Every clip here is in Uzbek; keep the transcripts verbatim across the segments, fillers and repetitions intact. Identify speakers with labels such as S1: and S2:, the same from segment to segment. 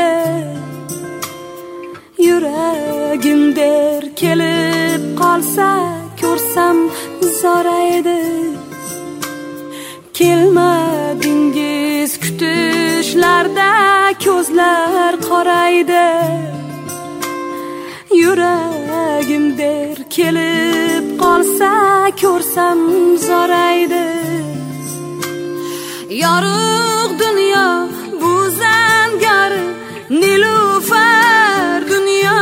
S1: Yuragim der kelib qolsa ko'rsam zoraydi. Kelmadingiz kutishlarda ko'zlar qoraydi. Yuragim der kelib qolsa ko'rsam zoraydi. Yorug' dunyo bu zangori nilufar dunyo.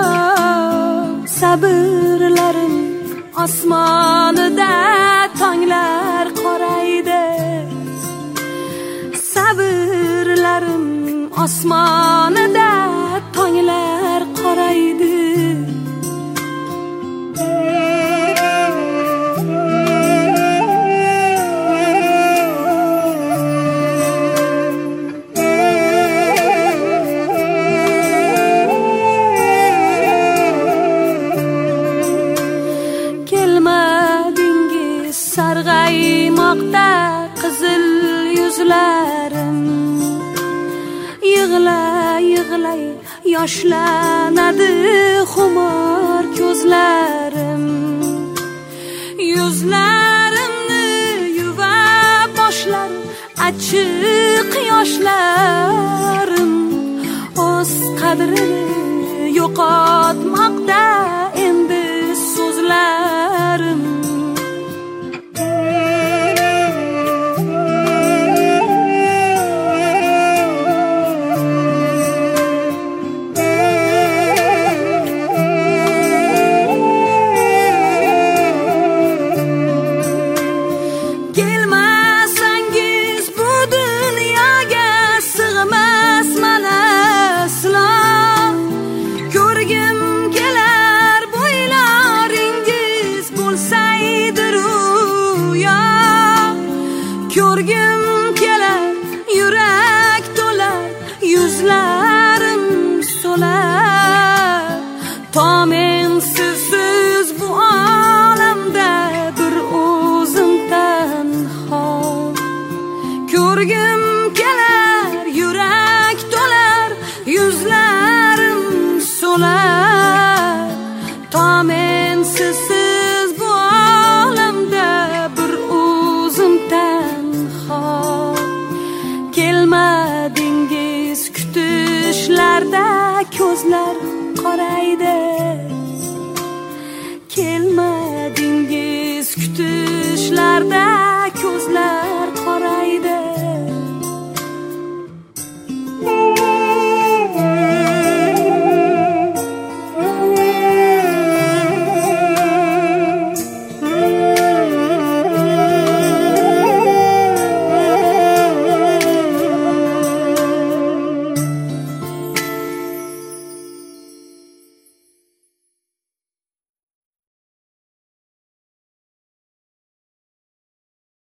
S1: Sabrlarim osmonida tonglar qoraydi. Sabrlarim osmonida tonglar qoraydi. Kelmadingiz sarg'aymoqda qizil yuzlarim. Yig'lay yig'lay yoshlanadi xumor ko'zlarim. Yuzlarimni yuvib boshlar achchiq yoshlarim. O'z qadrini yo'qotmoqda endi so'zlarim. Kelmasangiz bu dunyoga sig'mas mana sizlar. Ko'rgim kelar bo'ylaringiz bo'lsaydi ro'yo. Ko'rgim kelar yurak to'lar yuzlarim so'lar. Tomen sizsiz bu olamda bir o'zim tanho. Ko'rgim kelar yurak to'lar yuzlarim so'lar. Tomen sizsiz bu olamda bir o'zim tanho. Kelmadingiz kutishlarda ko'zlar qoraydi. Kelmadingiz kutishlarda